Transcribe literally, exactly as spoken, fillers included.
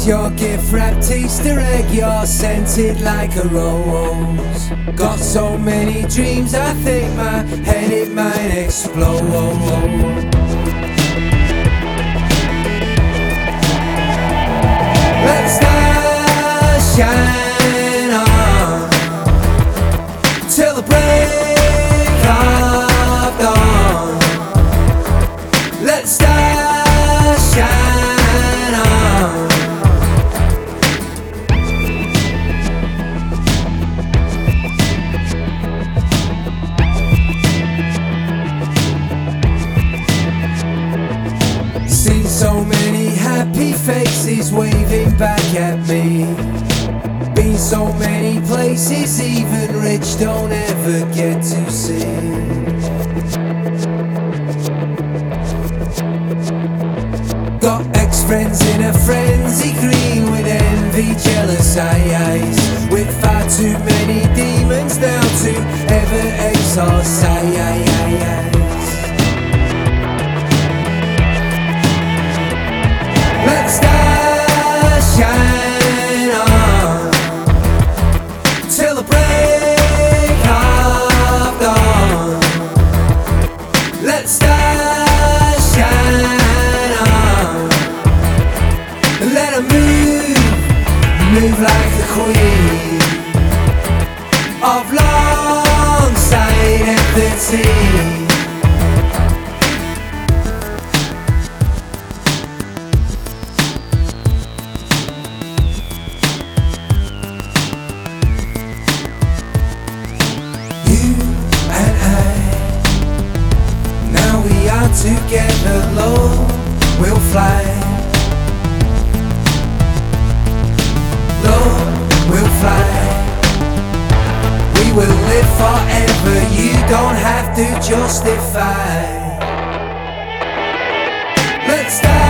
Here's your gift wrapped Easter egg, you're scented like a rose. Got so many dreams, I think my head it might explode. Let stars shine on till the break of dawn. Let stars shine on. Seen so many happy faces waving back at me. Been so many places even rich don't ever get to see. Got ex-friends in a frenzy, green with envy, jealous eyes, with far too many demons now to ever exorcise. Let stars shine on till the break of dawn. Let stars shine on. Let her move, move like the queen of long side empathy. Together low, we'll fly. Low, we'll fly. We will live forever. You don't have to justify. Let's start.